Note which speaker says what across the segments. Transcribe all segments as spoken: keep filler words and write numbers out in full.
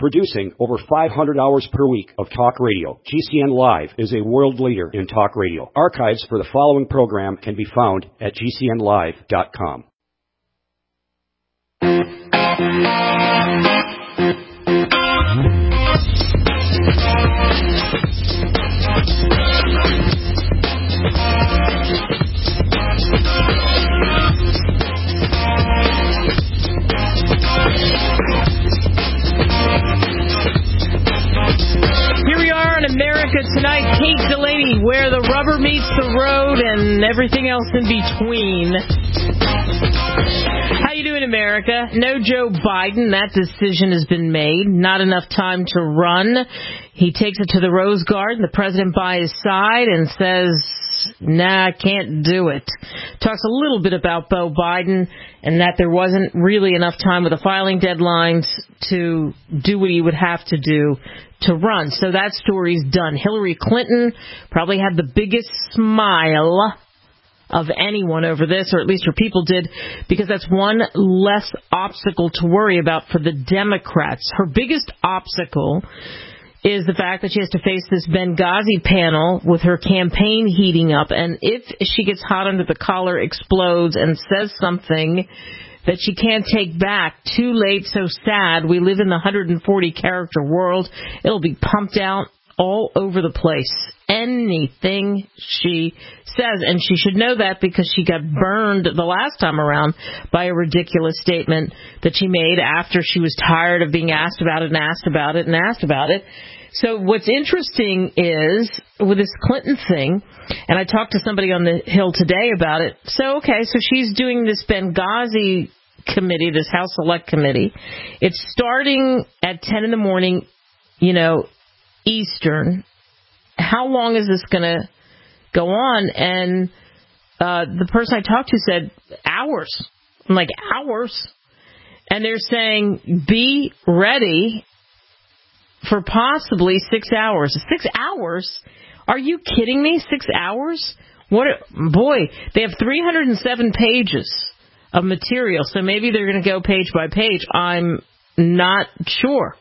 Speaker 1: Producing over five hundred hours per week of talk radio, G C N Live is a world leader in talk radio. Archives for the following program can be found at G C N live dot com.
Speaker 2: Here we are in America Tonight. Kate Delaney, where the rubber meets the road and everything else in between. How you doing, America? No Joe Biden. That decision has been made. Not enough time to run. He takes it to the Rose Garden, the president by his side, and says, nah, I can't do it. Talks a little bit about Beau Biden and that there wasn't really enough time with the filing deadlines to do what he would have to do to run. So that story's done. Hillary Clinton probably had the biggest smile of anyone over this, or at least her people did, because that's one less obstacle to worry about for the Democrats. Her biggest obstacle is the fact that she has to face this Benghazi panel with her campaign heating up. And if she gets hot under the collar, explodes, and says something that she can't take back, too late, so sad, we live in the one hundred forty character world, it'll be pumped out all over the place. Anything she says. And she should know that because she got burned the last time around by a ridiculous statement that she made after she was tired of being asked about it and asked about it and asked about it. So what's interesting is with this Clinton thing, and I talked to somebody on the Hill today about it. So, okay, so she's doing this Benghazi committee, this House Select Committee. It's starting at ten in the morning, you know, Eastern. How long is this going to go on? And uh, the person I talked to said hours. I'm like, hours? And they're saying be ready for possibly six hours. Six hours? Are you kidding me? Six hours? What? Boy, they have three hundred seven pages of material, so maybe they're going to go page by page. I'm not sure.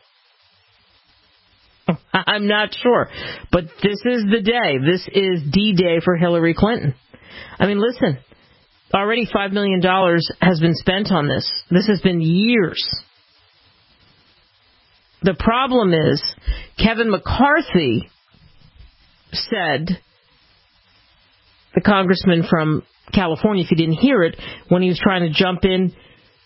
Speaker 2: I'm not sure. But this is the day. This is D-Day for Hillary Clinton. I mean, listen, already five million dollars has been spent on this. This has been years. The problem is Kevin McCarthy said, the congressman from California, if you didn't hear it, when he was trying to jump in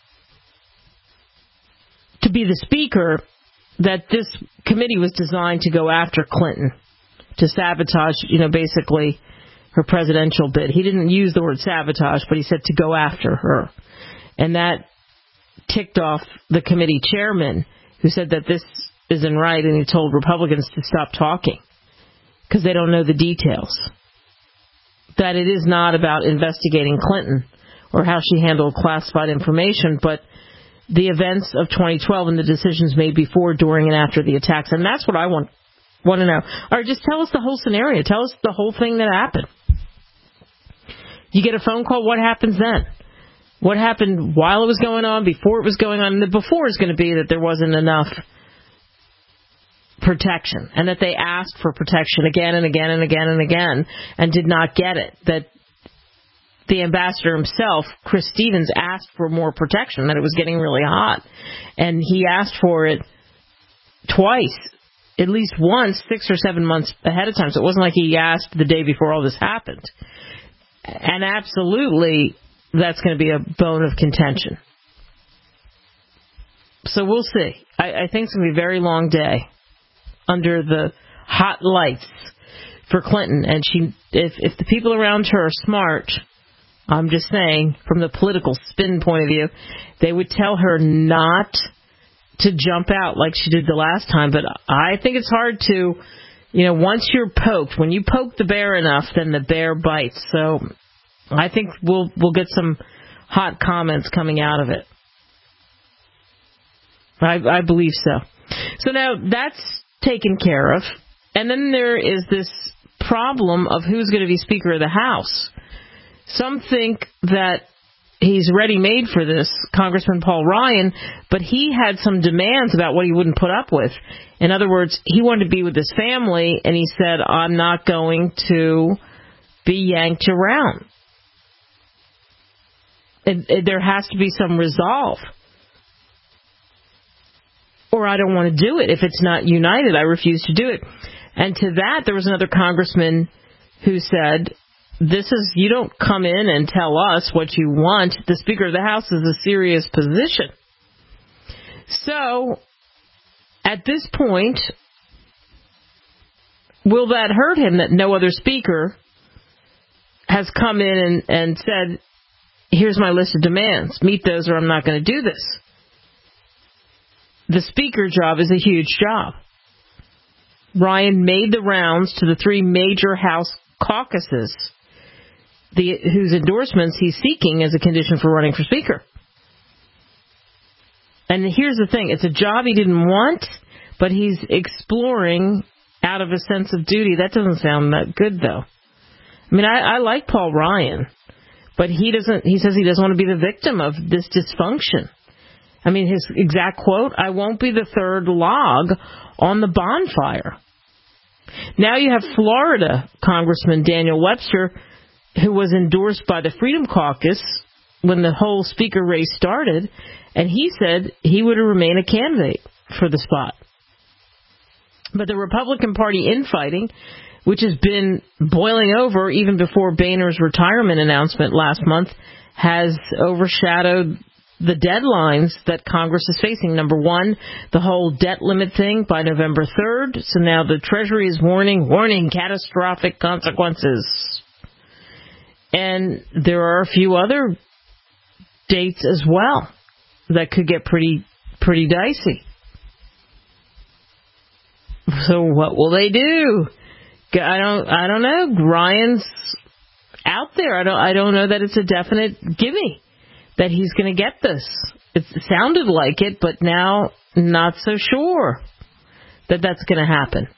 Speaker 2: to be the speaker, that this committee was designed to go after Clinton, to sabotage, you know, basically her presidential bid. He didn't use the word sabotage, but he said to go after her. And that ticked off the committee chairman, who said that this isn't right, and he told Republicans to stop talking because they don't know the details. That it is not about investigating Clinton or how she handled classified information, but the events of twenty twelve and the decisions made before, during, and after the attacks. And that's what I want want to know. Or just tell us the whole scenario. Tell us the whole thing that happened. You get a phone call, what happens then? What happened while it was going on, before it was going on? And the before is going to be that there wasn't enough protection, and that they asked for protection again and again and again and again and did not get it. That the ambassador himself, Chris Stevens, asked for more protection, that it was getting really hot. And he asked for it twice, at least once, six or seven months ahead of time. So it wasn't like he asked the day before all this happened. And absolutely, that's going to be a bone of contention. So we'll see. I, I think it's going to be a very long day under the hot lights for Clinton. And she, if, if the people around her are smart, I'm just saying, from the political spin point of view, they would tell her not to jump out like she did the last time. But I think it's hard to, you know, once you're poked, when you poke the bear enough, then the bear bites. So I think we'll we'll get some hot comments coming out of it. I, I believe so. So now that's taken care of. And then there is this problem of who's going to be Speaker of the House. Some think that he's ready-made for this, Congressman Paul Ryan, But he had some demands about what he wouldn't put up with. In other words, he wanted to be with his family, and he said, I'm not going to be yanked around. It, it, there has to be some resolve. Or I don't want to do it. If it's not united, I refuse to do it. And to that, there was another congressman who said, this is, you don't come in and tell us what you want. The Speaker of the House is a serious position. So, at this point, will that hurt him that no other speaker has come in and, and said, here's my list of demands. Meet those or I'm not going to do this. The speaker job is a huge job. Ryan made the rounds to the three major House caucuses, the, whose endorsements he's seeking as a condition for running for speaker. And here's the thing. It's a job he didn't want, but he's exploring out of a sense of duty. That doesn't sound that good, though. I mean, I, I like Paul Ryan, but he doesn't. He says he doesn't want to be the victim of this dysfunction. I mean, his exact quote, I won't be the third log on the bonfire. Now you have Florida Congressman Daniel Webster, who was endorsed by the Freedom Caucus when the whole speaker race started, and he said he would remain a candidate for the spot. But the Republican Party infighting, which has been boiling over even before Boehner's retirement announcement last month, has overshadowed the deadlines that Congress is facing. Number one, the whole debt limit thing by November third. So now the Treasury is warning, warning, catastrophic consequences. And there are a few other dates as well that could get pretty, pretty dicey. So what will they do? I don't, I don't know. Ryan's out there. I don't, I don't know that it's a definite gimme that he's going to get this. It sounded like it, but now not so sure that that's going to happen.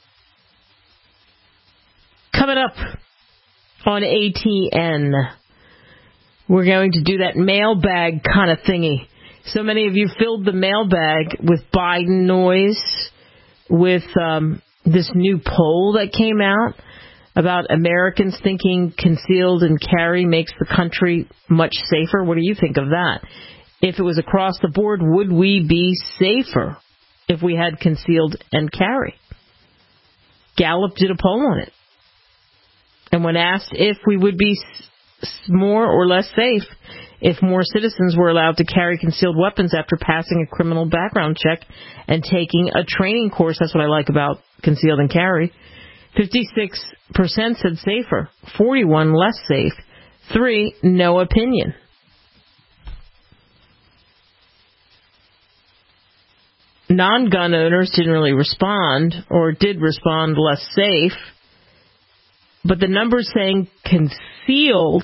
Speaker 2: Coming up on A T N, we're going to do that mailbag kind of thingy. So many of you filled the mailbag with Biden noise, with um, this new poll that came out about Americans thinking concealed and carry makes the country much safer. What do you think of that? If it was across the board, would we be safer if we had concealed and carry? Gallup did a poll on it. And when asked if we would be more or less safe if more citizens were allowed to carry concealed weapons after passing a criminal background check and taking a training course, that's what I like about concealed and carry, fifty-six percent said safer, forty-one less safe, three no opinion. Non-gun owners didn't really respond, or did respond less safe, but the numbers saying concealed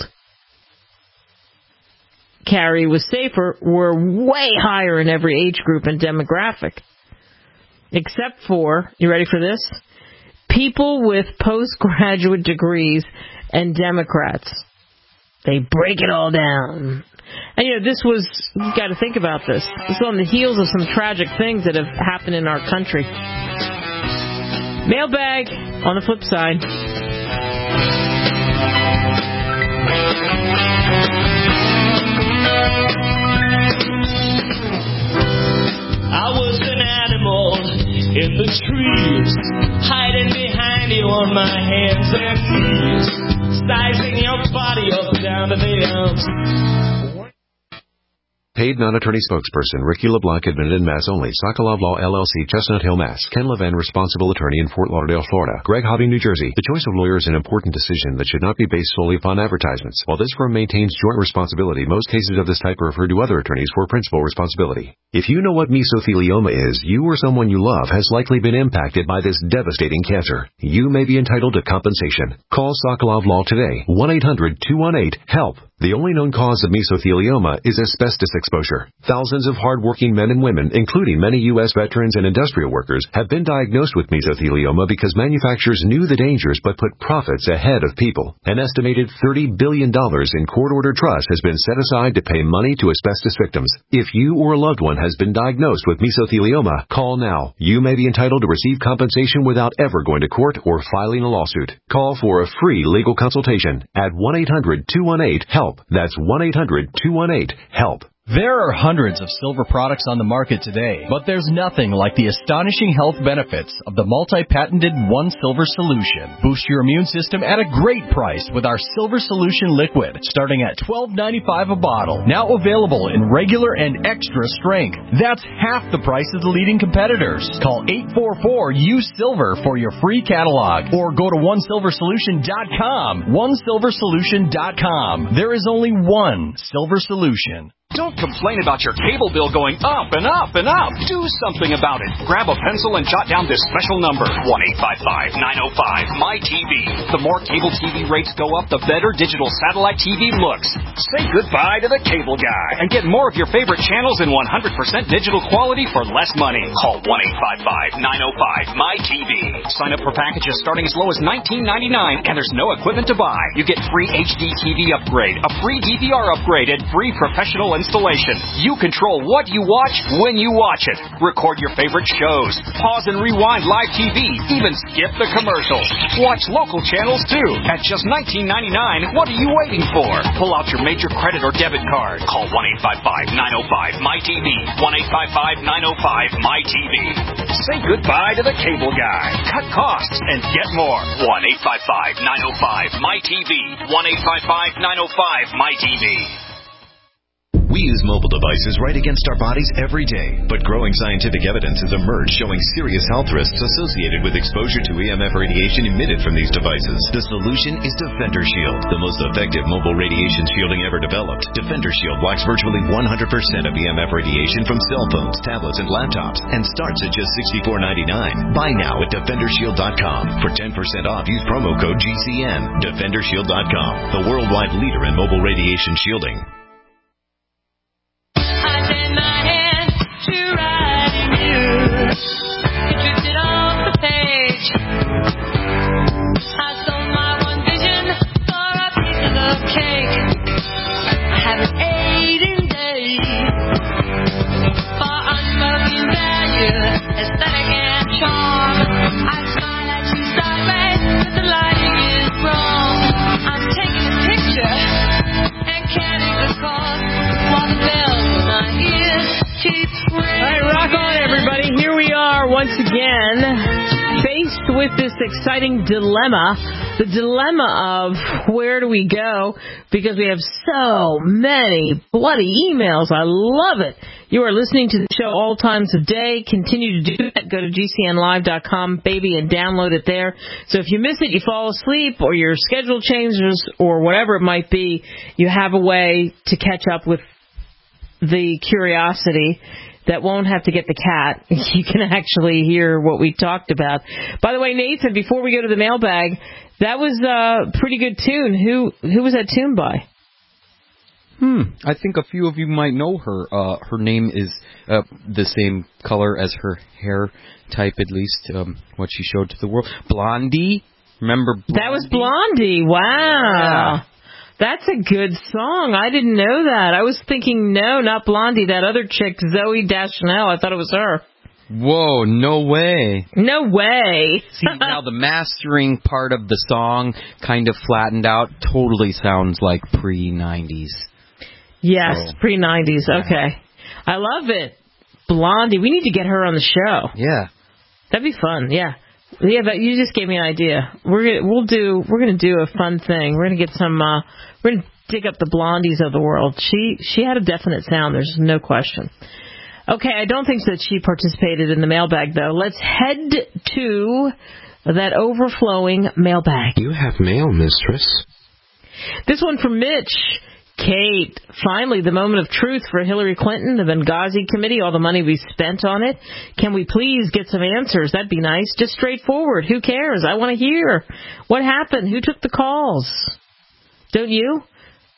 Speaker 2: carry was safer were way higher in every age group and demographic, except for, you ready for this? People with postgraduate degrees and Democrats. They break it all down. And, you know, this was, you've got to think about this. This is on the heels of some tragic things that have happened in our country. Mailbag on the flip side.
Speaker 3: I was an animal in the trees, hiding behind you on my hands and knees, sizing your body up down to the arms.
Speaker 4: Paid non-attorney spokesperson Ricky LeBlanc, admitted in Mass only. Sokolov Law, L L C, Chestnut Hill, Mass. Ken Levin, responsible attorney in Fort Lauderdale, Florida. Greg Hobby, New Jersey. The choice of lawyer is an important decision that should not be based solely upon advertisements. While this firm maintains joint responsibility, most cases of this type are referred to other attorneys for principal responsibility. If you know what mesothelioma is, you or someone you love has likely been impacted by this devastating cancer. You may be entitled to compensation. Call Sokolov Law today. one eight hundred two one eight HELP. The only known cause of mesothelioma is asbestos exposure. Thousands of hardworking men and women, including many U S veterans and industrial workers, have been diagnosed with mesothelioma because manufacturers knew the dangers but put profits ahead of people. An estimated thirty billion dollars in court-ordered trust has been set aside to pay money to asbestos victims. If you or a loved one has been diagnosed with mesothelioma, call now. You may be entitled to receive compensation without ever going to court or filing a lawsuit. Call for a free legal consultation at one eight hundred two one eight HELP. That's one eight hundred two one eight HELP.
Speaker 5: There are hundreds of silver products on the market today, but there's nothing like the astonishing health benefits of the multi-patented One Silver Solution. Boost your immune system at a great price with our Silver Solution Liquid, starting at twelve ninety-five a bottle. Now available in regular and extra strength. That's half the price of the leading competitors. Call eight four four U SILVER for your free catalog, or go to one silver solution dot com. one silver solution dot com. There is only one Silver Solution.
Speaker 6: Don't complain about your cable bill going up and up and up. Do something about it. Grab a pencil and jot down this special number, one eight five five nine oh five M Y T V. The more cable T V rates go up, the better digital satellite T V looks. Say goodbye to the cable guy and get more of your favorite channels in one hundred percent digital quality for less money. Call one eight five five nine oh five M Y T V. Sign up for packages starting as low as nineteen ninety-nine, and there's no equipment to buy. You get free H D T V upgrade, a free D V R upgrade, and free professional installation. You control what you watch when you watch it. Record your favorite shows. Pause and rewind live T V. Even skip the commercials. Watch local channels too. At just nineteen ninety-nine, what are you waiting for? Pull out your major credit or debit card. Call one eight five five nine oh five M Y T V. one eight five five nine oh five M Y T V. Say goodbye to the cable guy. Cut costs and get more. one eight five five nine oh five M Y T V. one eight five five nine oh five M Y T V.
Speaker 7: We use mobile devices right against our bodies every day, but growing scientific evidence has emerged showing serious health risks associated with exposure to E M F radiation emitted from these devices. The solution is Defender Shield, the most effective mobile radiation shielding ever developed. Defender Shield blocks virtually one hundred percent of E M F radiation from cell phones, tablets, and laptops, and starts at just sixty-four ninety-nine. Buy now at defender shield dot com. For ten percent off, use promo code G C N. defender shield dot com, the worldwide leader in mobile radiation shielding.
Speaker 2: Once again, faced with this exciting dilemma, the dilemma of where do we go, because we have so many bloody emails. I love it. You are listening to the show all times of day. Continue to do that. Go to G C N live dot com, baby, and download it there. So if you miss it, you fall asleep, or your schedule changes, or whatever it might be, you have a way to catch up with the curiosity that won't have to get the cat. You can actually hear what we talked about. By the way, Nathan, before we go to the mailbag, that was a pretty good tune. Who who was that tune by?
Speaker 8: Hmm. I think a few of you might know her. Uh, her name is uh, the same color as her hair type, at least, um, what she showed to the world. Blondie. Remember Blondie? That
Speaker 2: was Blondie. Wow. Yeah. That's a good song. I didn't know that. I was thinking, no, not Blondie, that other chick, Zooey Deschanel. I thought it was her.
Speaker 8: Whoa, no way.
Speaker 2: No way.
Speaker 8: See, now the mastering part of the song kind of flattened out. Totally sounds like pre-nineties.
Speaker 2: Yes, so, pre-nineties. Yeah. Okay. I love it. Blondie. We need to get her on the show.
Speaker 8: Yeah.
Speaker 2: That'd be fun, yeah. Yeah, but you just gave me an idea. We're gonna, we'll do. We're gonna do a fun thing. We're gonna get some. Uh, we're gonna dig up the Blondies of the world. She she had a definite sound. There's no question. Okay, I don't think that she participated in the mailbag though. Let's head to that overflowing mailbag.
Speaker 9: You have mail, mistress.
Speaker 2: This one from Mitch. Kate, finally, the moment of truth for Hillary Clinton, the Benghazi Committee, all the money we spent on it. Can we please get some answers? That'd be nice. Just straightforward. Who cares? I want to hear. What happened? Who took the calls? Don't you?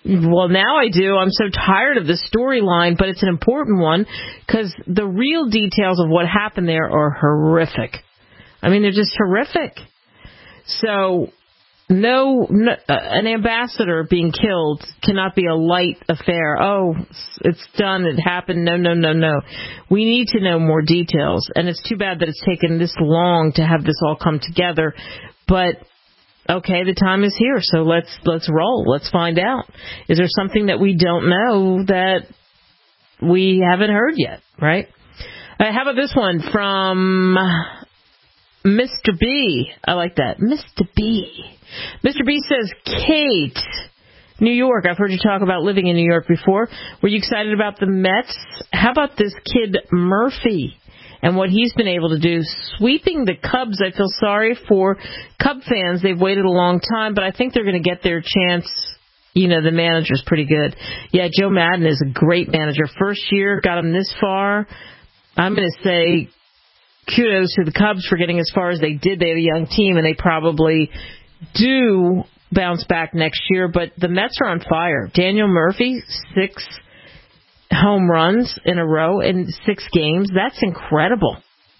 Speaker 2: Well, now I do. I'm so tired of this storyline, but it's an important one because the real details of what happened there are horrific. I mean, they're just horrific. So, no, no uh, an ambassador being killed cannot be a light affair. Oh, it's done. It happened. No, no, no, no. We need to know more details, and it's too bad that it's taken this long to have this all come together. But okay, the time is here, so let's let's roll. Let's find out. Is there something that we don't know that we haven't heard yet, right? Uh, how about this one from Mister B? I like that. Mister B. Mister B says, Kate, New York. I've heard you talk about living in New York before. Were you excited about the Mets? How about this kid Murphy? And what he's been able to do, sweeping the Cubs. I feel sorry for Cub fans. They've waited a long time, but I think they're going to get their chance. You know, the manager's pretty good. Yeah, Joe Madden is a great manager. First year, got him this far. I'm going to say kudos to the Cubs for getting as far as they did. They have a young team, and they probably do bounce back next year. But the Mets are on fire. Daniel Murphy, six home runs in a row in six games. That's incredible.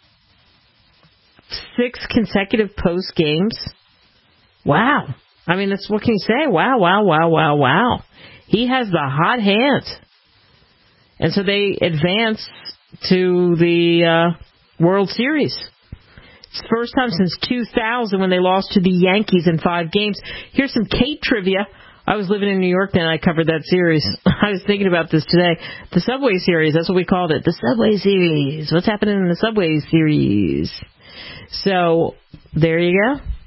Speaker 2: Six consecutive post games. Wow. I mean, that's what can you say? Wow, wow, wow, wow, wow. He has the hot hand. And so they advance to the uh, World Series. It's the first time since two thousand when they lost to the Yankees in five games. Here's some Kate trivia. I was living in New York then. I covered that series. I was thinking about this today. The Subway Series, that's what we called it. The Subway Series. What's happening in the Subway Series? So, there you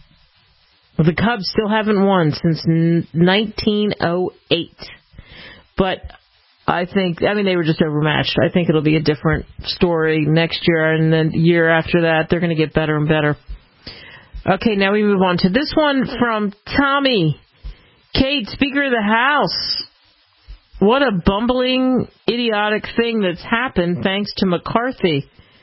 Speaker 2: go. The Cubs still haven't won since nineteen oh eight. But I think, I mean, they were just overmatched. I think it'll be a different story next year, and then the year after that, they're going to get better and better. Okay, now we move on to this one from Tommy. Kate, Speaker of the House, what a bumbling, idiotic thing that's happened thanks to McCarthy.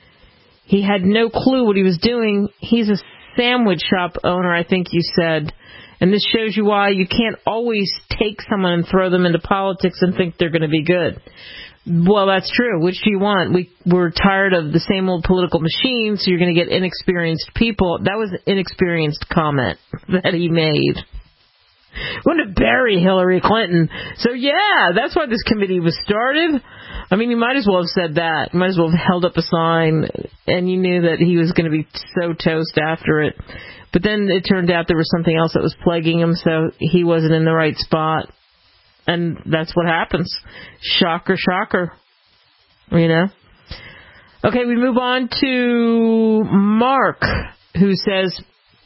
Speaker 2: He had no clue what he was doing. He's a sandwich shop owner, I think you said. And this shows you why you can't always take someone and throw them into politics and think they're going to be good. Well, that's true. Which do you want? We, we're tired of the same old political machine, so you're going to get inexperienced people. That was an inexperienced comment that he made. Want to bury Hillary Clinton. So, yeah, that's why this committee was started. I mean, you might as well have said that. You might as well have held up a sign, and you knew that he was going to be so toast after it. But then it turned out there was something else that was plaguing him, so he wasn't in the right spot. And that's what happens. Shocker, shocker. You know? Okay, we move on to Mark, who says,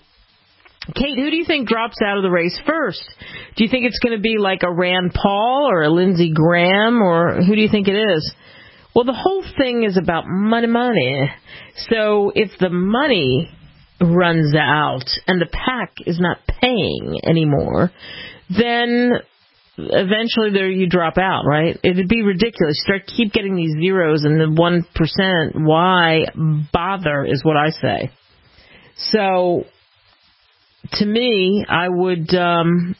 Speaker 2: Kate, who do you think drops out of the race first? Do you think it's going to be like a Rand Paul or a Lindsey Graham, or who do you think it is? Well, the whole thing is about money, money. So if the money runs out and the PAC is not paying anymore, then eventually there you drop out, right? It'd be ridiculous. Start keep getting these zeros and the one percent. Why bother is what I say. So to me, I would um,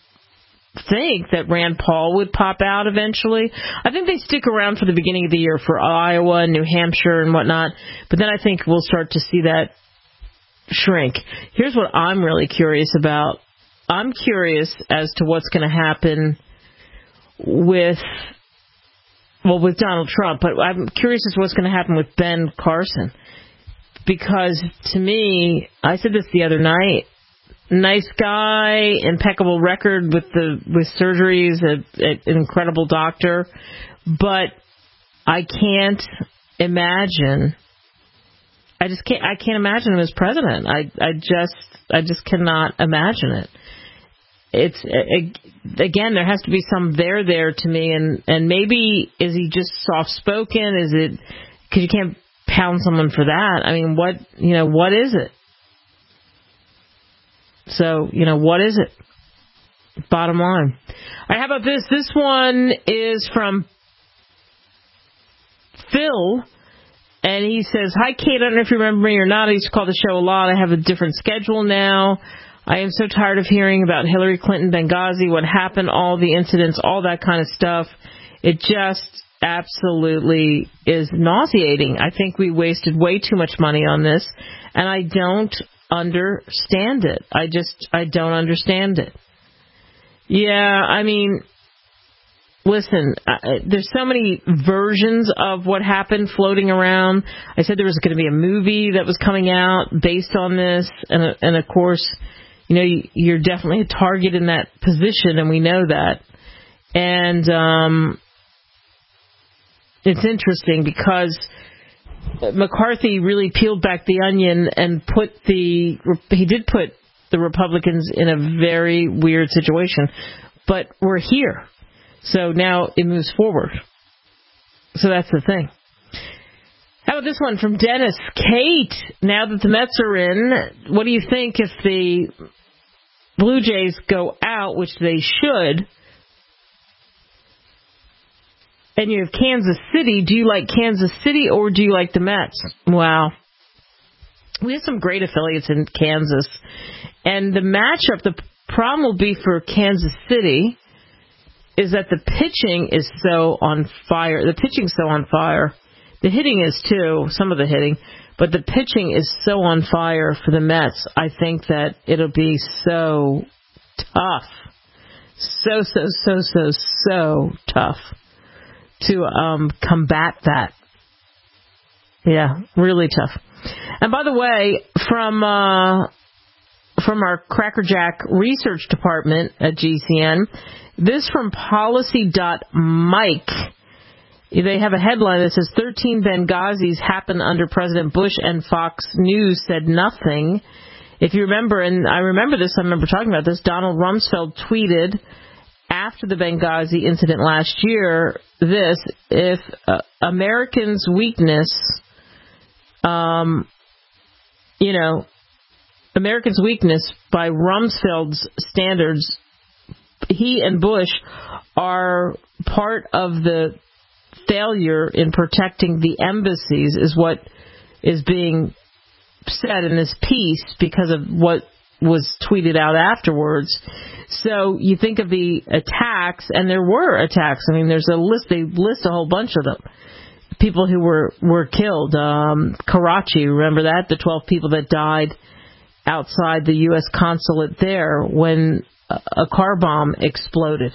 Speaker 2: think that Rand Paul would pop out eventually. I think they stick around for the beginning of the year for Iowa and New Hampshire and whatnot, but then I think we'll start to see that shrink. Here's what I'm really curious about. I'm curious as to what's going to happen with, well, with Donald Trump, but I'm curious as to what's going to happen with Ben Carson. Because to me, I said this the other night, nice guy, impeccable record with the with surgeries, a, a, an incredible doctor, but I can't imagine. I just can't. I can't imagine him as president. I I just I just cannot imagine it. It's it, again, there has to be some there there to me, and and maybe is he just soft spoken? Is it because you can't pound someone for that? I mean, what you know, what is it? So, you know, what is it? Bottom line. All right, how about this? This one is from Phil, and he says, hi, Kate, I don't know if you remember me or not. I used to call the show a lot. I have a different schedule now. I am so tired of hearing about Hillary Clinton, Benghazi, what happened, all the incidents, all that kind of stuff. It just absolutely is nauseating. I think we wasted way too much money on this, and I don't understand it. I just, I don't understand it. Yeah, I mean, listen, uh, there's so many versions of what happened floating around. I said there was going to be a movie that was coming out based on this, and, uh, and of course, you know, you're definitely a target in that position, and we know that. And um, it's interesting because McCarthy really peeled back the onion and put the, he did put the Republicans in a very weird situation. But we're here. So now it moves forward. So that's the thing. How about this one from Dennis? Kate, now that the Mets are in, what do you think if the Blue Jays go out, which they should, and you have Kansas City, do you like Kansas City or do you like the Mets? Wow. We have some great affiliates in Kansas. And the matchup, the problem will be for Kansas City is that the pitching is so on fire. The pitching's so on fire. The hitting is too, some of the hitting. But the pitching is so on fire for the Mets. I think that it'll be so tough. So, so, so, so, so tough to um, combat that. Yeah, really tough. And by the way, from uh, from our Crackerjack research department at G C N, this from policy dot mike. They have a headline that says thirteen Benghazis happened under President Bush and Fox News said nothing. If you remember, and I remember this, I remember talking about this, Donald Rumsfeld tweeted after the Benghazi incident last year this, if uh, Americans' weakness, um, you know, Americans' weakness by Rumsfeld's standards, he and Bush are part of the failure in protecting the embassies is what is being said in this piece because of what was tweeted out afterwards. So you think of the attacks, and there were attacks. I mean, there's a list, they list a whole bunch of them. People who were, were killed. Um, Karachi, remember that? The twelve people that died outside the U S consulate there when a car bomb exploded.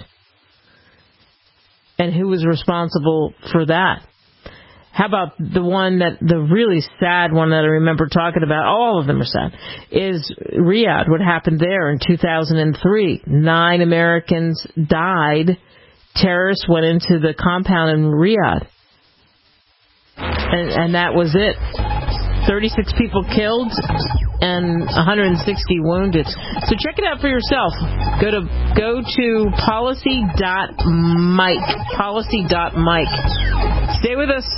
Speaker 2: And who was responsible for that? How about the one that, the really sad one that I remember talking about, all of them are sad, is Riyadh, what happened there in two thousand three. Nine Americans died. Terrorists went into the compound in Riyadh. And, and that was it. thirty-six people killed and one hundred sixty wounded. So check it out for yourself. Go to go to policy dot mike. policy dot mike. Stay with us.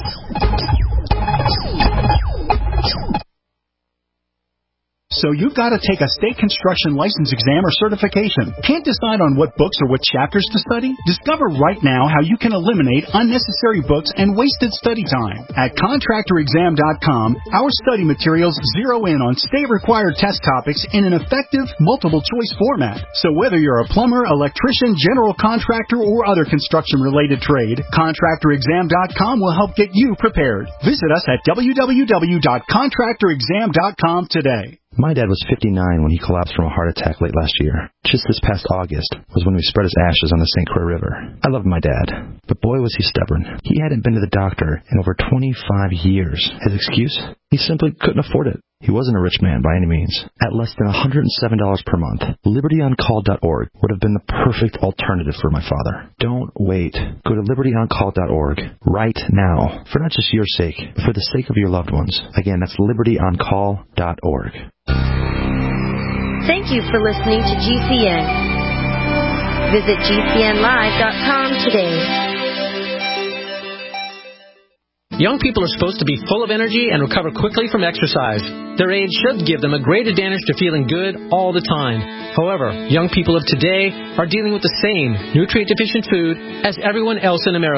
Speaker 9: So you've got to take a state construction license exam or certification. Can't decide on what books or what chapters to study? Discover right now how you can eliminate unnecessary books and wasted study time. At contractor exam dot com, our study materials zero in on state-required test topics in an effective, multiple-choice format. So whether you're a plumber, electrician, general contractor, or other construction-related trade, contractor exam dot com will help get you prepared. Visit us at w w w dot contractor exam dot com today.
Speaker 10: My dad was fifty-nine when he collapsed from a heart attack late last year. Just this past August was when we spread his ashes on the Saint Croix River. I loved my dad, but boy was he stubborn. He hadn't been to the doctor in over twenty-five years. His excuse? He simply couldn't afford it. He wasn't a rich man by any means. At less than one hundred seven dollars per month, liberty on call dot org would have been the perfect alternative for my father. Don't wait. Go to liberty on call dot org right now, for not just your sake, but for the sake of your loved ones. Again, that's liberty on call dot org.
Speaker 11: Thank you for listening to G C N. Visit G C N live dot com today.
Speaker 12: Young people are supposed to be full of energy and recover quickly from exercise. Their age should give them a great advantage to feeling good all the time. However, young people of today are dealing with the same nutrient-deficient food as everyone else in America.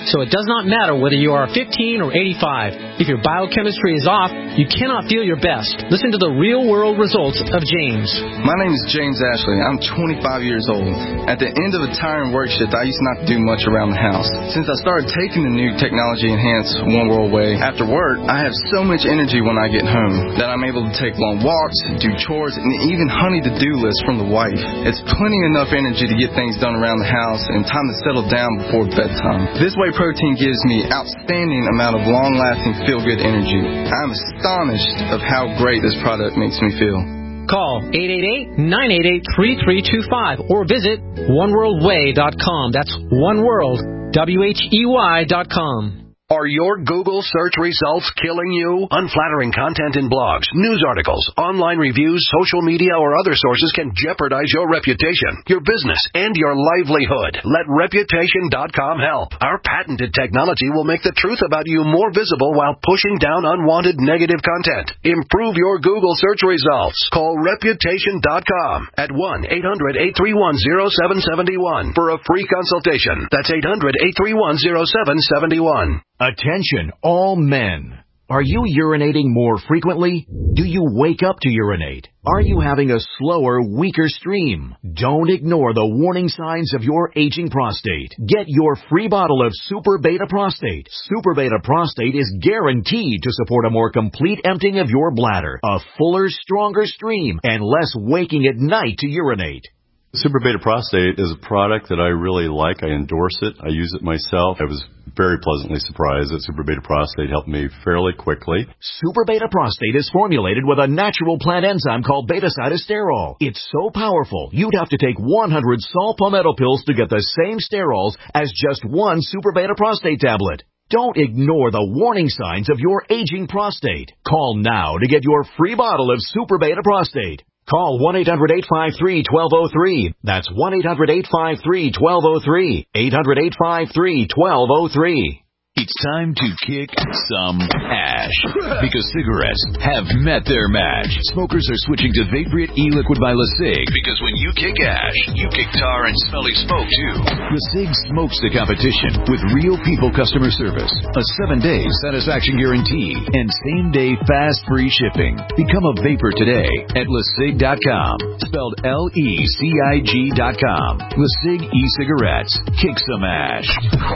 Speaker 12: so it does not matter whether you are fifteen or eighty-five. If your biochemistry is off, you cannot feel your best. Listen to the real-world results of James.
Speaker 13: My name is James Ashley. I'm twenty-five years old. At the end of a tiring work shift, I used not to do much around the house. Since I started taking the new technology-enhanced One World Way, after work, I have so much energy when I get home that I'm able to take long walks, do chores, and even honey to-do lists from the wife. It's plenty enough energy to get things done around the house and time to settle down before bedtime. This Whey protein gives me outstanding amount of long-lasting feel-good energy. I'm astonished of how great this product makes me feel.
Speaker 12: Call eight eight eight, nine eight eight, three three two five or visit one world way dot com. That's oneworld, W H E Y dot com.
Speaker 14: Are your Google search results killing you? Unflattering content in blogs, news articles, online reviews, social media, or other sources can jeopardize your reputation, your business, and your livelihood. Let Reputation dot com help. Our patented technology will make the truth about you more visible while pushing down unwanted negative content. Improve your Google search results. Call Reputation dot com at one eight hundred, eight three one, zero seven seven one for a free consultation. That's eight hundred, eight three one, zero seven seven one.
Speaker 15: Attention, all men. Are you urinating more frequently? Do you wake up to urinate? Are you having a slower, weaker stream? Don't ignore the warning signs of your aging prostate. Get your free bottle of Super Beta Prostate. Super Beta Prostate is guaranteed to support a more complete emptying of your bladder, a fuller, stronger stream, and less waking at night to urinate.
Speaker 16: Super Beta Prostate is a product that I really like. I endorse it. I use it myself. I was very pleasantly surprised that Super Beta Prostate helped me fairly quickly.
Speaker 15: Super Beta Prostate is formulated with a natural plant enzyme called beta-cytosterol. It's so powerful, you'd have to take one hundred saw palmetto pills to get the same sterols as just one Super Beta Prostate tablet. Don't ignore the warning signs of your aging prostate. Call now to get your free bottle of Super Beta Prostate. Call one eight hundred, eight five three, one two zero three. That's one eight hundred, eight five three, one two zero three. eight hundred, eight five three, one two zero three.
Speaker 17: It's time to kick some ash because cigarettes have met their match. Smokers are switching to Vaporite e-liquid by LeSig because when you kick ash, you kick tar and smelly smoke too. LeSig smokes the competition with real people customer service, a seven-day satisfaction guarantee, and same-day fast free shipping. Become a vapor today at LeSig dot com, spelled L E C I G dot com. LeSig e-cigarettes. Kick some ash.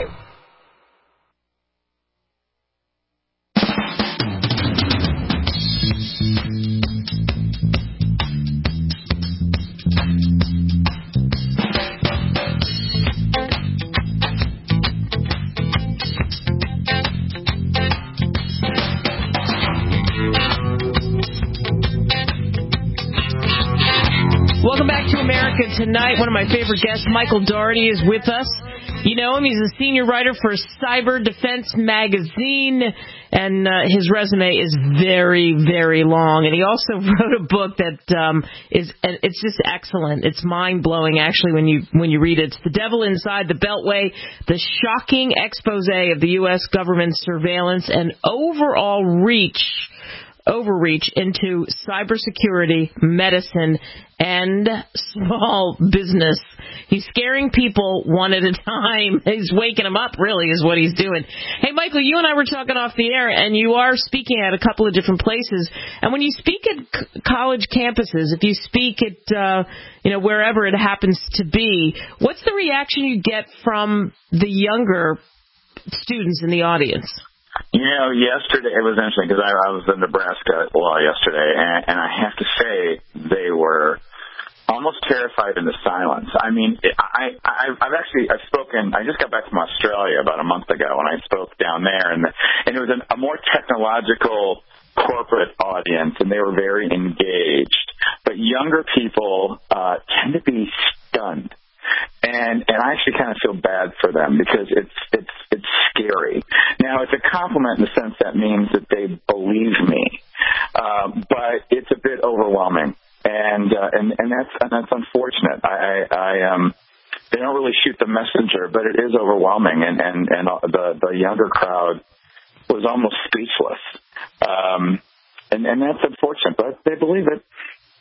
Speaker 2: Welcome back to America Tonight. One of my favorite guests, Michael Daugherty, is with us. You know him. He's a senior writer for Cyber Defense Magazine, and uh, his resume is very, very long. And he also wrote a book that um, is it's just excellent. It's mind-blowing, actually, when you when you read it. It's The Devil Inside the Beltway, the shocking expose of the U S government's surveillance and overall reach overreach into cybersecurity, medicine, and small business. He's scaring people one at a time. He's waking them up, really, is what he's doing. Hey, Michael, you and I were talking off the air, and you are speaking at a couple of different places. And when you speak at c- college campuses, if you speak at, uh, you know, wherever it happens to be, what's the reaction you get from the younger students in the audience?
Speaker 18: You know, yesterday, it was interesting because I, I was in Nebraska law yesterday, and, and I have to say they were almost terrified into silence. I mean, I, I, I've actually, I've spoken, I just got back from Australia about a month ago, and I spoke down there, and, and it was an, a more technological corporate audience, and they were very engaged. But younger people uh, tend to be stunned. And and I actually kind of feel bad for them because it's it's it's scary. Now, it's a compliment in the sense that means that they believe me, uh, but it's a bit overwhelming, and uh, and and that's and that's unfortunate. I, I I um they don't really shoot the messenger, but it is overwhelming, and and and the the younger crowd was almost speechless, um, and and that's unfortunate, but they believe it.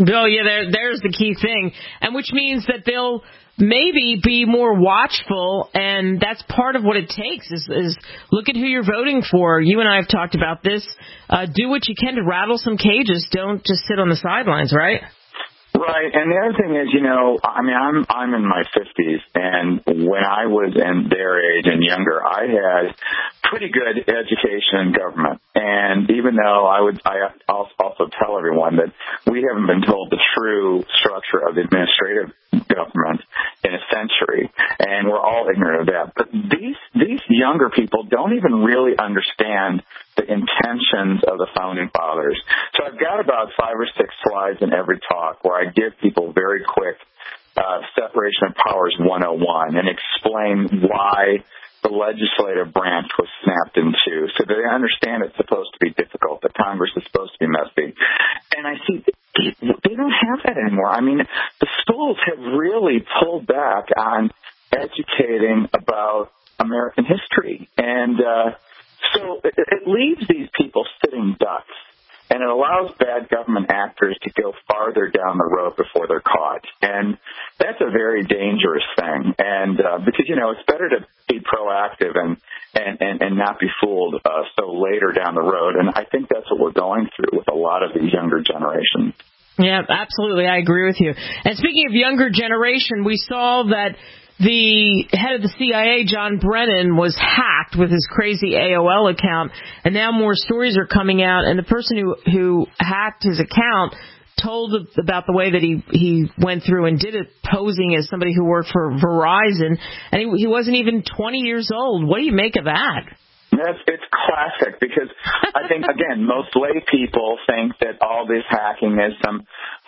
Speaker 2: Oh, yeah, there, there's the key thing, and which means that they'll maybe be more watchful, and that's part of what it takes is, is look at who you're voting for. You and I have talked about this. Uh, do what you can to rattle some cages. Don't just sit on the sidelines, right?
Speaker 18: Right, and the other thing is, you know, I mean, I'm I'm in my fifties, and when I was in their age and younger, I had pretty good education in government. And even though I would, I also tell everyone that we haven't been told the true structure of the administrative government in a century, and we're all ignorant of that. But these these younger people don't even really understand the intentions of the founding fathers. So I've got about five or six slides in every talk where I give people very quick uh, separation of powers one oh one and explain why the legislative branch was snapped in two, so that they understand it's supposed to be difficult, that Congress is supposed to be messy. And I see they don't have that anymore. I mean, the schools have really pulled back on educating about American history, and uh, so it, it leaves these people sitting ducks, and it allows bad government actors to go farther down the road before they're caught. And that's a very dangerous thing. And uh, because, you know, it's better to be proactive and, and, and, and not be fooled uh, so later down the road. And I think that's what we're going through with a lot of these younger generations.
Speaker 2: Yeah, absolutely. I agree with you. And speaking of younger generation, we saw that the head of the C I A, John Brennan, was hacked with his crazy A O L account, and now more stories are coming out, and the person who, who hacked his account told about the way that he, he went through and did it posing as somebody who worked for Verizon, and he, he wasn't even twenty years old. What do you make of that?
Speaker 18: That's, it's classic because I think, again, most lay people think that all this hacking is some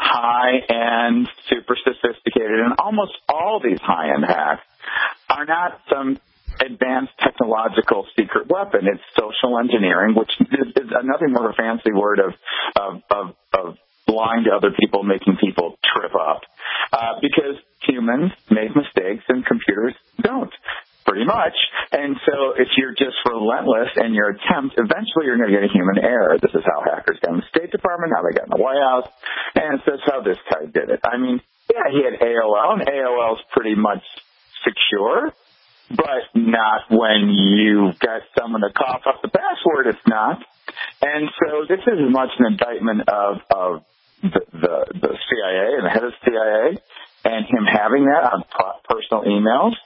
Speaker 18: high-end, super sophisticated, and almost all these high-end hacks are not some advanced technological secret weapon. It's social engineering, which is, is nothing more of a fancy word of, of, of, of lying to other people, making people trip up, uh, because humans make mistakes and computers don't. Pretty much. And so if you're just relentless in your attempt, eventually you're going to get a human error. This is how hackers got in the State Department, how they got in the White House, and this is how this guy did it. I mean, yeah, he had A O L, and A O L is pretty much secure, but not when you've got someone to cough up the password, it's not. And so this is as much an indictment of, of the, the, the C I A and the head of the C I A and him having that on personal emails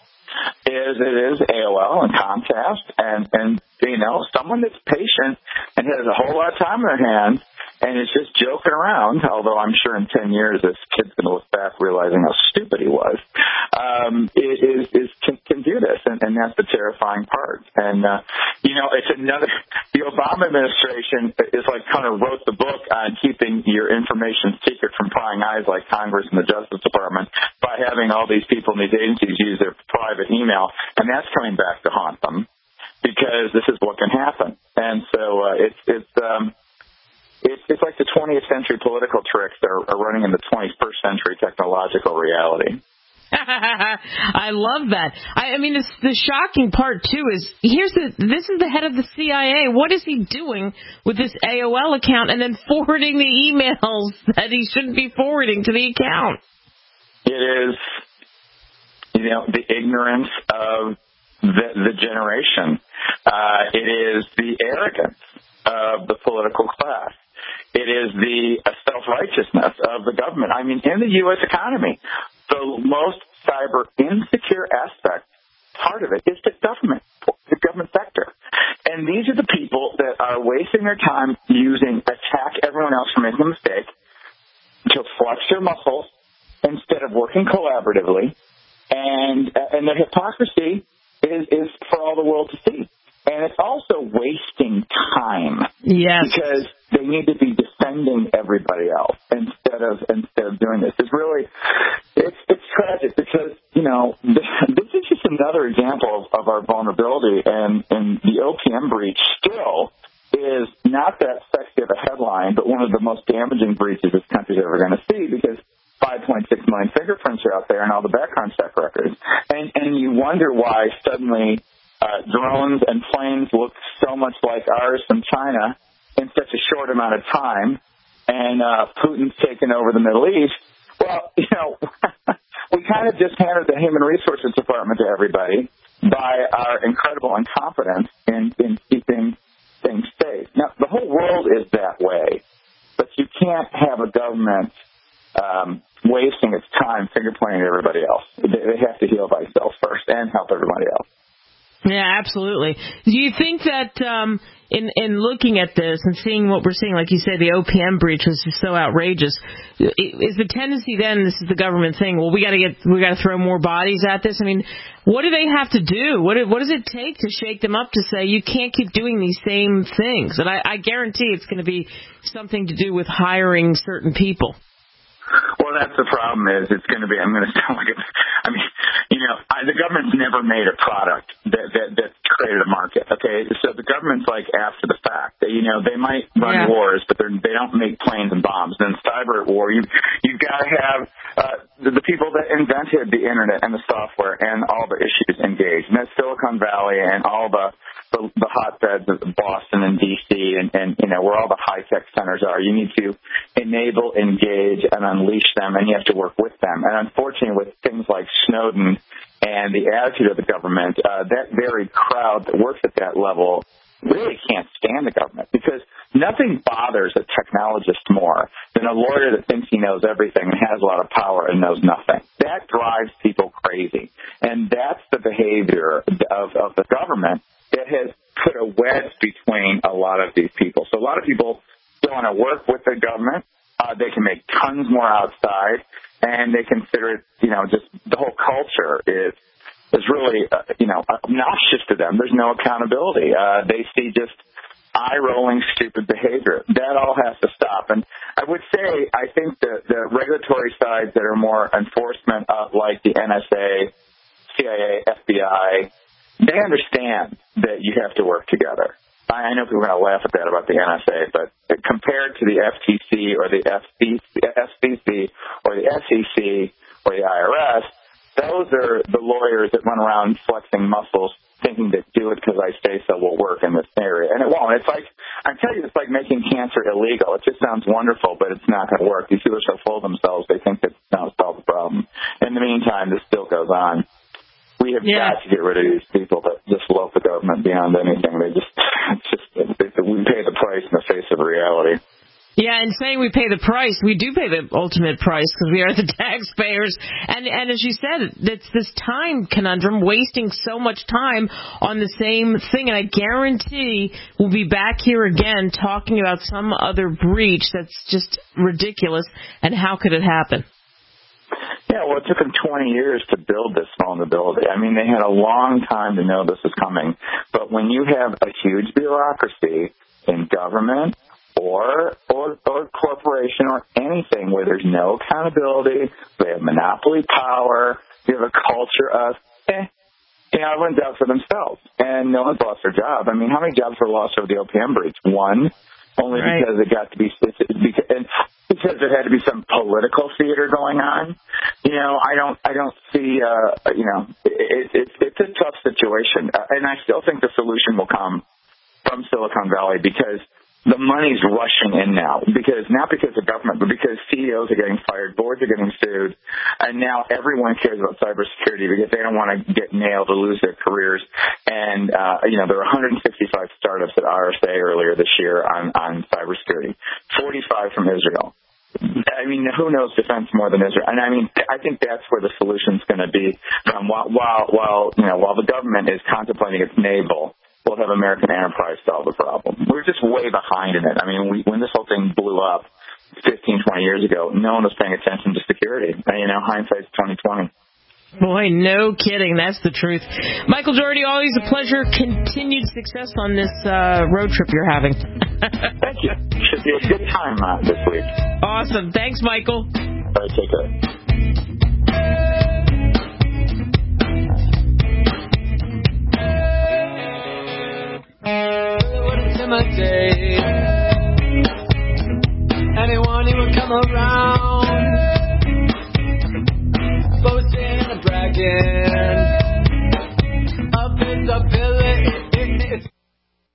Speaker 18: is it is A O L and Comcast and, and, you know, someone that's patient and has a whole lot of time in their hands and is just joking around, although I'm sure in ten years this kid's going to look back realizing how stupid he was, um, is, is can, can do this, and, and that's the terrifying part. And, uh, you know, it's another, the Obama administration is like kind of wrote the book on keeping your information secret from prying eyes like Congress and the Justice Department by having all these people in these agencies use their private email, and that's coming back to haunt them because this is what can happen. And so uh, it's, it's, um, It's, it's like the twentieth century political tricks that are, are running in the twenty-first century technological reality.
Speaker 2: I love that. I, I mean, this, the shocking part, too, is here's the this is the head of the C I A. What is he doing with this A O L account and then forwarding the emails that he shouldn't be forwarding to the account?
Speaker 18: It is, you know, the ignorance of the, the generation. Uh, it is the arrogance of the political class. It is the self-righteousness of the government. I mean, in the U S economy, the most cyber insecure aspect, part of it, is the government, the government sector. And these are the people that are wasting their time using attack everyone else for making a mistake to flex their muscles instead of working collaboratively. And and their hypocrisy is, is for all the world to see. And it's also wasting time.
Speaker 2: Yes.
Speaker 18: Because they need to be defending everybody else instead of instead of doing this. It's really it's it's tragic because, you know, this, this is just another example of, of our vulnerability, and, and the O P M breach still is not that sexy of a headline, but one of the most damaging breaches this country's ever going to see because five point six million fingerprints are out there and all the background check records. And and you wonder why suddenly Uh, drones and planes look so much like ours from China in such a short amount of time, and uh, Putin's taken over the Middle East. Well, you know, we kind of just handed the Human Resources Department to everybody by our incredible incompetence in, in keeping things safe. Now, the whole world is that way, but you can't have a government um, wasting its time finger pointing at everybody else. They, they have to heal themselves first and help everybody else.
Speaker 2: Yeah, absolutely. Do you think that um, in in looking at this and seeing what we're seeing, like you say, the O P M breach was just so outrageous, is the tendency then, this is the government saying, well, we got to get, we got to throw more bodies at this? I mean, what do they have to do? What what does it take to shake them up to say you can't keep doing these same things? And I, I guarantee it's going to be something to do with hiring certain people.
Speaker 18: Well, that's the problem is it's going to be, I'm going to sound like it, I mean, you know, I, the government's never made a product that, that, that created a market, okay? So the government's like after the fact. They, you know, they might run yeah. wars, but they're, they don't make planes and bombs. Then cyber war, you, you've got to have uh, the, the people that invented the Internet and the software and all the issues engaged. And that's Silicon Valley and all the The, the hotbeds of Boston and D C and, and, you know, where all the high-tech centers are. You need to enable, engage, and unleash them, and you have to work with them. And unfortunately, with things like Snowden and the attitude of the government, uh, that very crowd that works at that level really can't stand the government because nothing bothers a technologist more than a lawyer that thinks he knows everything and has a lot of power and knows nothing. That drives people crazy. And that's the behavior of, of the government that has put a wedge between a lot of these people. So a lot of people don't want to work with the government. Uh, they can make tons more outside, and they consider it, you know, just the whole culture is is really, uh, you know, obnoxious to them. There's no accountability. Uh, they see just eye-rolling, stupid behavior. That all has to stop. And I would say I think the, the regulatory sides that are more enforcement, uh, like the N S A, C I A, F B I, they understand that you have to work together. I know people are going to laugh at that about the N S A, but compared to the F T C or the F C C or the S E C or the I R S, those are the lawyers that run around flexing muscles thinking that do it because I say so will work in this area. And it won't. It's like, I tell you, it's like making cancer illegal. It just sounds wonderful, but it's not going to work. These people are so full of themselves, they think that it's going to solve the problem. In the meantime, this still goes on. We have yeah. got to get rid of these people that just love the government beyond anything. They just, it's just they, we pay the price in the face of reality.
Speaker 2: Yeah, and saying we pay the price, we do pay the ultimate price because we are the taxpayers. And and as you said, it's this time conundrum, wasting so much time on the same thing. And I guarantee we'll be back here again talking about some other breach that's just ridiculous. And how could it happen?
Speaker 18: Yeah, well, it took them twenty years to build this vulnerability. I mean, they had a long time to know this was coming. But when you have a huge bureaucracy in government or or, or corporation or anything where there's no accountability, they have monopoly power, you have a culture of, eh, you know, everyone's out for themselves. And no one's lost their job. I mean, how many jobs were lost over the O P M breach? One. Only right. because it got to be, because, and because there had to be some political theater going on. You know, I don't, I don't see, uh, you know, it, it, it's a tough situation. Uh, and I still think the solution will come from Silicon Valley because the money's rushing in now. Because, not because of government, but because C E Os are getting fired, boards are getting sued, and now everyone cares about cybersecurity because they don't want to get nailed or lose their careers. And, uh, you know, there were one hundred sixty-five startups at R S A earlier this year on, on cybersecurity, forty-five from Israel. I mean, who knows defense more than Israel? And I mean, I think that's where the solution's going to be. Um, while, while, while, you know, while the government is contemplating its naval, we'll have American enterprise solve the problem. We're just way behind in it. I mean, we, when this whole thing blew up fifteen, twenty years ago, no one was paying attention to security. And, you know, hindsight's twenty twenty.
Speaker 2: Boy, no kidding. That's the truth. Michael Dougherty, always a pleasure. Continued success on this uh, road trip you're having.
Speaker 18: Thank you. Should be a good time uh, this week.
Speaker 2: Awesome. Thanks, Michael.
Speaker 18: All right, take care.
Speaker 3: Intimidate anyone who would come around, boasting and bragging of his ability.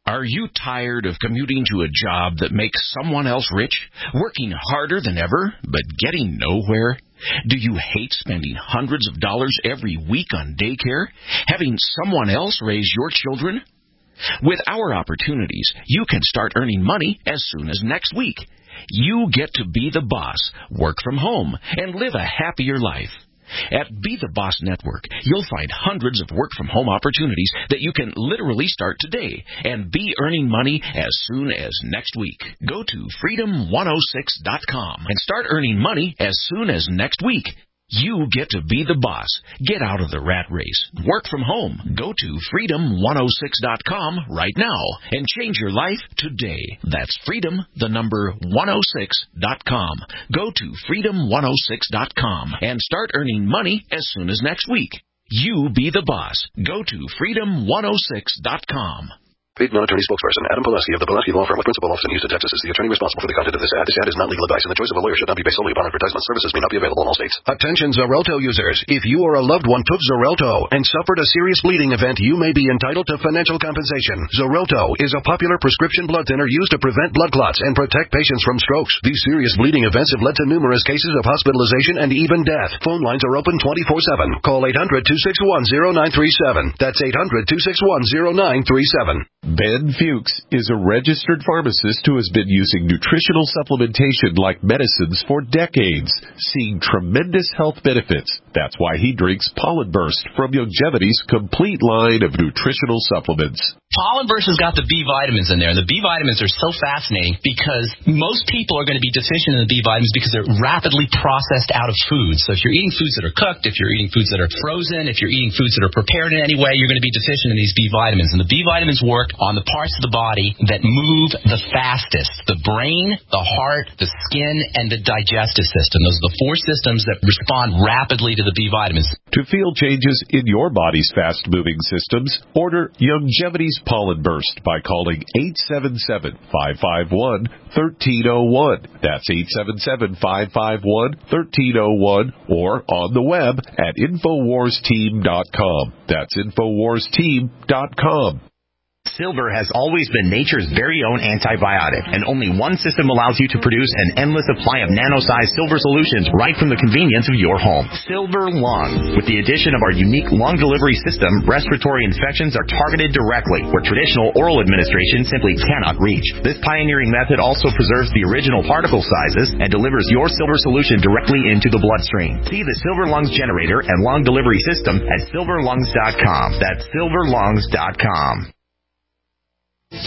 Speaker 19: Are you tired of commuting to a job that makes someone else rich, working harder than ever, but getting nowhere? Do you hate spending hundreds of dollars every week on daycare, having someone else raise your children? With our opportunities, you can start earning money as soon as next week. You get to be the boss, work from home, and live a happier life. At Be the Boss Network, you'll find hundreds of work-from-home opportunities that you can literally start today and be earning money as soon as next week. Go to freedom one oh six dot com and start earning money as soon as next week. You get to be the boss. Get out of the rat race. Work from home. Go to freedom one oh six dot com right now and change your life today. That's freedom, the number one oh six dot com. Go to freedom one oh six dot com and start earning money as soon as next week. You be the boss. Go to freedom one oh six dot com.
Speaker 14: Paid non-attorney spokesperson Adam Pulaski of the Pulaski Law Firm with principal office in Houston, Texas is the attorney responsible for the content of this ad. This ad is not legal advice, and the choice of a lawyer should not be based solely upon advertisement. Services may not be available in all states. Attention Xarelto users. If you or a loved one took Xarelto and suffered a serious bleeding event, you may be entitled to financial compensation. Xarelto is a popular prescription blood thinner used to prevent blood clots and protect patients from strokes. These serious bleeding events have led to numerous cases of hospitalization and even death. Phone lines are open twenty-four seven. Call eight hundred two six one oh nine three seven. That's eight hundred two six one oh nine three seven.
Speaker 20: Ben Fuchs is a registered pharmacist who has been using nutritional supplementation like medicines for decades, seeing tremendous health benefits. That's why he drinks Pollen Burst from Youngevity's complete line of nutritional supplements.
Speaker 21: Pollen Burst has got the B vitamins in there, and the B vitamins are so fascinating because most people are going to be deficient in the B vitamins because they're rapidly processed out of food. So if you're eating foods that are cooked, if you're eating foods that are frozen, if you're eating foods that are prepared in any way, you're going to be deficient in these B vitamins. And the B vitamins work on the parts of the body that move the fastest: the brain, the heart, the skin, and the digestive system. Those are the four systems that respond rapidly to the B vitamins.
Speaker 20: To feel changes in your body's fast-moving systems, order Youngevity's Pollen Burst by calling eight seven seven, five five one, one three zero one. That's eight seven seven, five five one, one three zero one, or on the web at infowars team dot com. That's infowars team dot com.
Speaker 22: Silver has always been nature's very own antibiotic, and only one system allows you to produce an endless supply of nano-sized silver solutions right from the convenience of your home. Silver Lungs. With the addition of our unique lung delivery system, respiratory infections are targeted directly, where traditional oral administration simply cannot reach. This pioneering method also preserves the original particle sizes and delivers your silver solution directly into the bloodstream. See the Silver Lungs generator and lung delivery system at silver lungs dot com. That's silver lungs dot com.
Speaker 3: I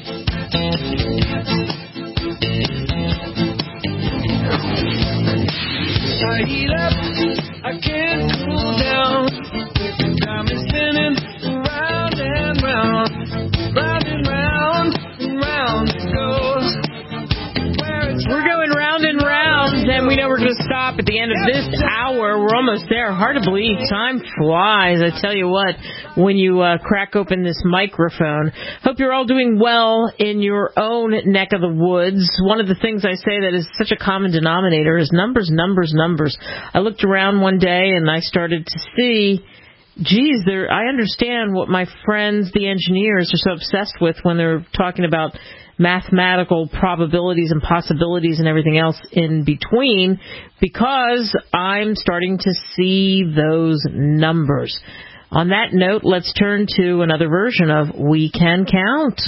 Speaker 3: heat up, I can't cool down. Time is spinning round and round, round and round, and round it goes.
Speaker 2: We're going round and round, and we know we're going to stop at the end of this hour. We're almost there. Hard to believe. Time flies. I tell you what, when you uh, crack open this microphone. Hope you're all doing well in your own neck of the woods. One of the things I say that is such a common denominator is numbers, numbers, numbers. I looked around one day, and I started to see, geez, there, I understand what my friends, the engineers, are so obsessed with when they're talking about mathematical probabilities and possibilities and everything else in between, because I'm starting to see those numbers. On that note, let's turn to another version of We Can Count.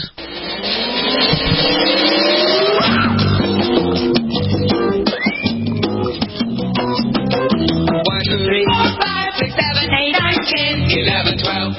Speaker 3: One, two, three, four, five, six, seven, eight, nine, ten, eleven, twelve.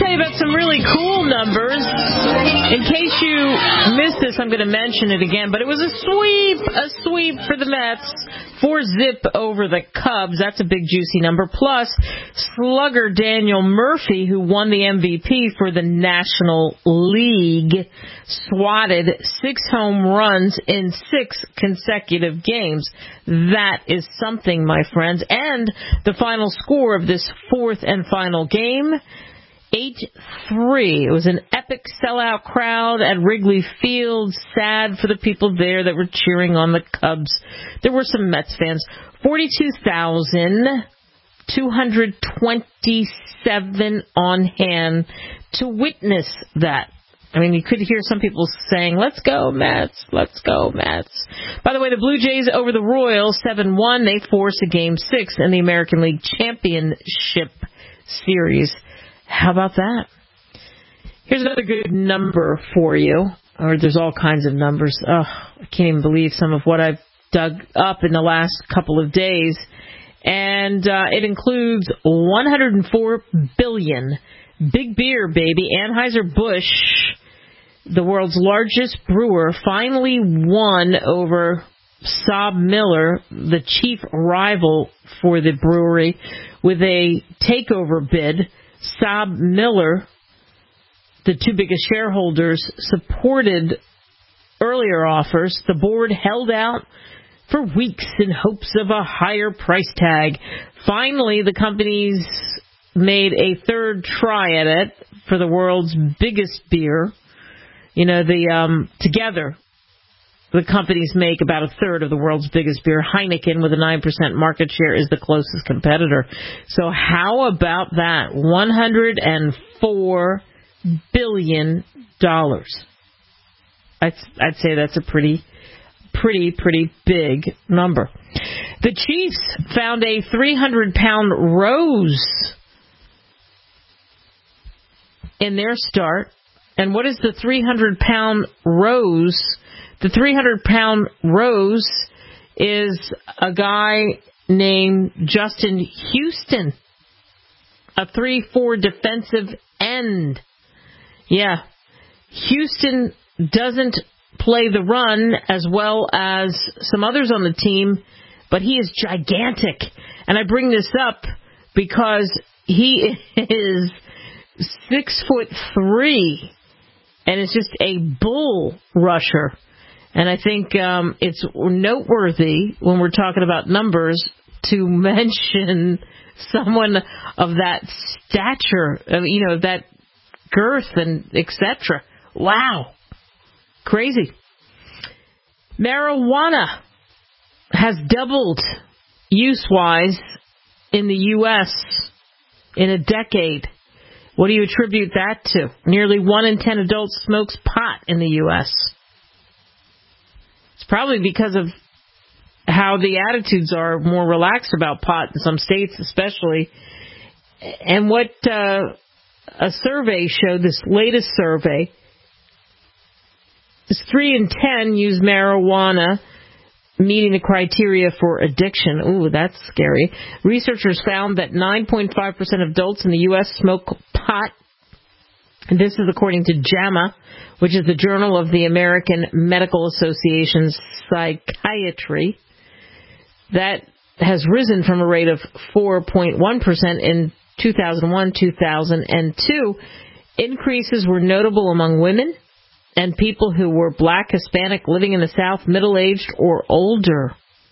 Speaker 2: tell you about some really cool numbers. In case you missed this, I'm going to mention it again, but it was a sweep, a sweep for the Mets. Four zip over the Cubs. That's a big, juicy number. Plus, slugger Daniel Murphy, who won the M V P for the National League, swatted six home runs in six consecutive games. That is something, my friends. And the final score of this fourth and final game, eight three. It was an epic sellout crowd at Wrigley Field. Sad for the people there that were cheering on the Cubs. There were some Mets fans. forty-two thousand two hundred twenty-seven on hand to witness that. I mean, you could hear some people saying, let's go, Mets, let's go, Mets. By the way, the Blue Jays over the Royals, seven one. They force a game six in the American League Championship Series. How about that? Here's another good number for you. Or there's all kinds of numbers. Oh, I can't even believe some of what I've dug up in the last couple of days. And uh, it includes one hundred four billion dollars. Big beer, baby. Anheuser-Busch, the world's largest brewer, finally won over Saab Miller, the chief rival for the brewery, with a takeover bid. Saab Miller, the two biggest shareholders, supported earlier offers. The board held out for weeks in hopes of a higher price tag. Finally, the companies made a third try at it for the world's biggest beer. You know, the um, together, the companies make about a third of the world's biggest beer. Heineken, with a nine percent market share, is the closest competitor. So how about that? one hundred four billion dollars. I'd, I'd say that's a pretty, pretty, pretty big number. The Chiefs found a three hundred pound rose in their start. And what is the three hundred pound rose? The three hundred pound rose is a guy named Justin Houston, a three four defensive end. Yeah, Houston doesn't play the run as well as some others on the team, but he is gigantic. And I bring this up because he is six foot three, and it's just a bull rusher. And I think um, it's noteworthy when we're talking about numbers to mention someone of that stature, you know, that girth and et cetera. Wow. Crazy. Marijuana has doubled use-wise in the U S in a decade. What do you attribute that to? Nearly one in ten adults smokes pot in the U S It's probably because of how the attitudes are more relaxed about pot in some states especially. And what uh, a survey showed, this latest survey, is three in ten use marijuana, meeting the criteria for addiction. Ooh, that's scary. Researchers found that nine point five percent of adults in the U S smoke pot. And this is according to JAMA, which is the Journal of the American Medical Association's Psychiatry. That has risen from a rate of four point one percent in two thousand one to two thousand two. Increases were notable among women and people who were black, Hispanic, living in the South, middle-aged, or older.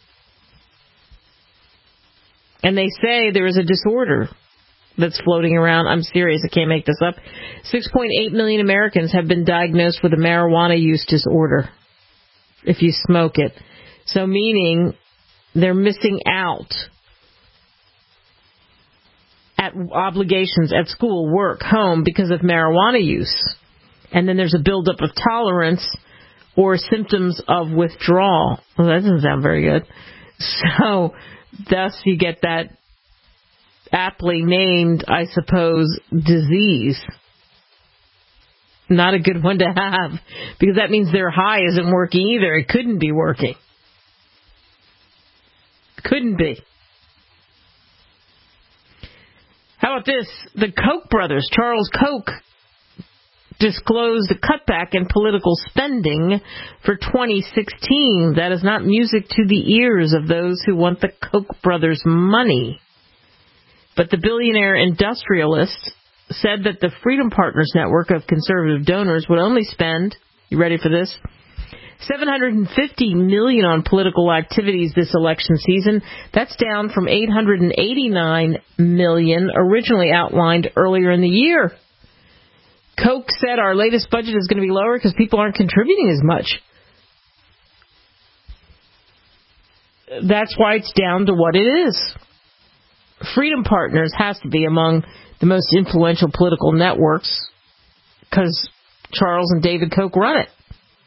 Speaker 2: And they say there is a disorder that's floating around. I'm serious, I can't make this up. six point eight million Americans have been diagnosed with a marijuana use disorder if you smoke it. So meaning they're missing out at obligations at school, work, home because of marijuana use. And then there's a buildup of tolerance or symptoms of withdrawal. Well, that doesn't sound very good. So thus you get that aptly named, I suppose, disease. Not a good one to have, because that means their high isn't working either. It couldn't be working. Couldn't be. How about this? The Koch brothers, Charles Koch, disclosed a cutback in political spending for twenty sixteen. That is not music to the ears of those who want the Koch brothers' money. But the billionaire industrialist said that the Freedom Partners network of conservative donors would only spend, you ready for this, seven hundred fifty million dollars on political activities this election season. That's down from eight hundred eighty-nine million dollars originally outlined earlier in the year. Koch said our latest budget is going to be lower because people aren't contributing as much. That's why it's down to what it is. Freedom Partners has to be among the most influential political networks because Charles and David Koch run it.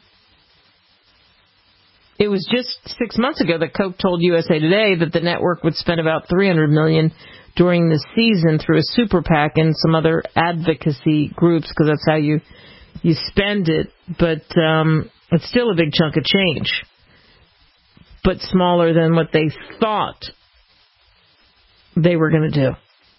Speaker 2: It was just six months ago that Koch told U S A Today that the network would spend about three hundred million dollars during the season through a super PAC and some other advocacy groups, because that's how you you spend it. But um, it's still a big chunk of change, but smaller than what they thought they were going to do.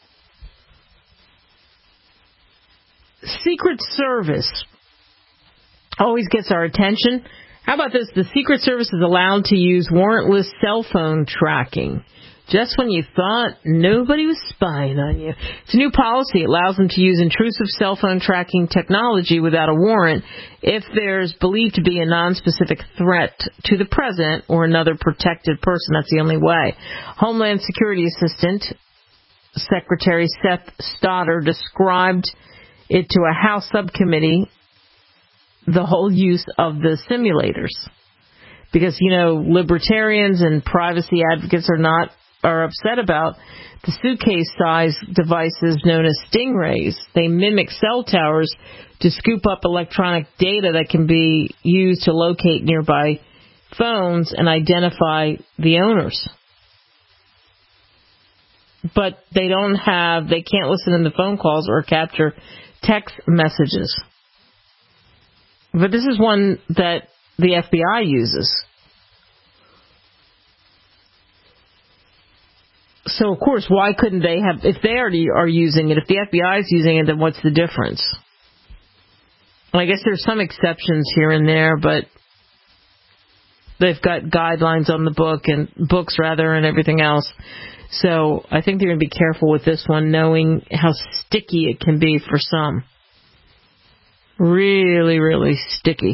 Speaker 2: Secret Service always gets our attention. How about this? The Secret Service is allowed to use warrantless cell phone tracking just when you thought nobody was spying on you. It's a new policy. It allows them to use intrusive cell phone tracking technology without a warrant if there's believed to be a non-specific threat to the president or another protected person. That's the only way. Homeland Security Assistant Secretary Seth Stoddard described it to a House subcommittee, the whole use of the simulators. Because, you know, libertarians and privacy advocates are not are upset about the suitcase-sized devices known as stingrays. They mimic cell towers to scoop up electronic data that can be used to locate nearby phones and identify the owners. But they don't have, they can't listen in the phone calls or capture text messages. But this is one that the F B I uses. So, of course, why couldn't they have, if they already are using it, if the F B I is using it, then what's the difference? Well, I guess there's some exceptions here and there, but they've got guidelines on the book and books rather and everything else. So I think they're going to be careful with this one, knowing how sticky it can be for some. Really, really sticky.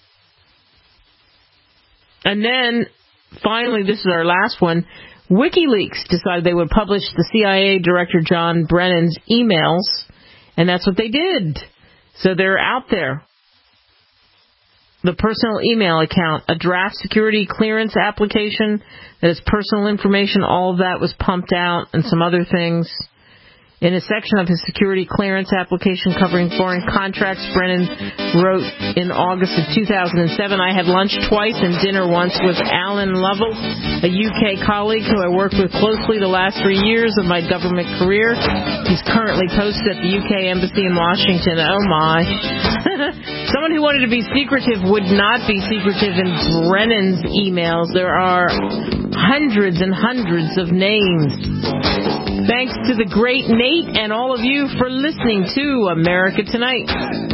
Speaker 2: And then, finally, this is our last one. WikiLeaks decided they would publish the C I A Director John Brennan's emails, and that's what they did. So they're out there. The personal email account, a draft security clearance application that has personal information, all of that was pumped out, and some other things. In a section of his security clearance application covering foreign contracts, Brennan wrote in August of two thousand seven, I had lunch twice and dinner once with Alan Lovell, a U K colleague who I worked with closely the last three years of my government career. He's currently posted at the U K Embassy in Washington. Oh, my. Someone who wanted to be secretive would not be secretive in Brennan's emails. There are hundreds and hundreds of names. Thanks to the great Nate and all of you for listening to America Tonight.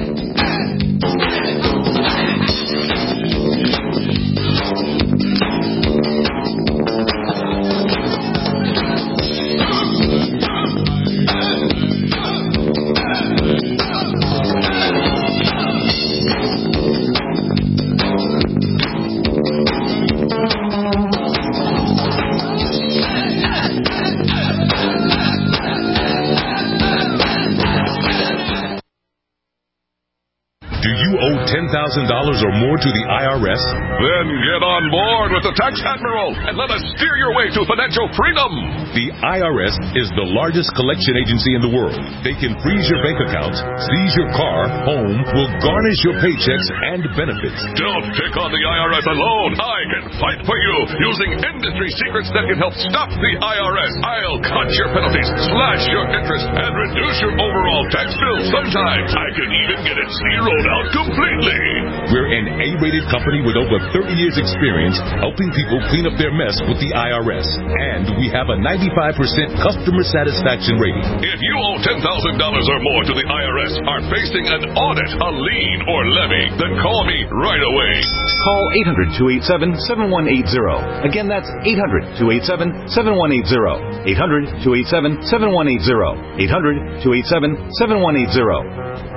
Speaker 1: ten thousand dollars or more to the I R S?
Speaker 4: Then get on board with the Tax Admiral and let us steer your way to financial freedom.
Speaker 1: The I R S is the largest collection agency in the world. They can freeze your bank accounts, seize your car, home, will garnish your paychecks and benefits.
Speaker 4: Don't pick on the I R S alone. I can fight for you using industry secrets that can help stop the I R S. I'll cut your penalties, slash your interest, and reduce your overall tax bill. Sometimes I can even get it zeroed out completely.
Speaker 1: We're an A-rated company with over thirty years experience helping people clean up their mess with the I R S. And we have a ninety-five percent customer satisfaction rating.
Speaker 4: If you owe ten thousand dollars or more to the I R S, are facing an audit, a lien, or levy, then call me right away.
Speaker 5: Call eight hundred, two eight seven, seven one eight zero. Again, that's eight hundred, two eight seven, seven one eight zero. eight hundred, two eight seven, seven one eight zero. eight hundred, two eight seven, seven one eight zero.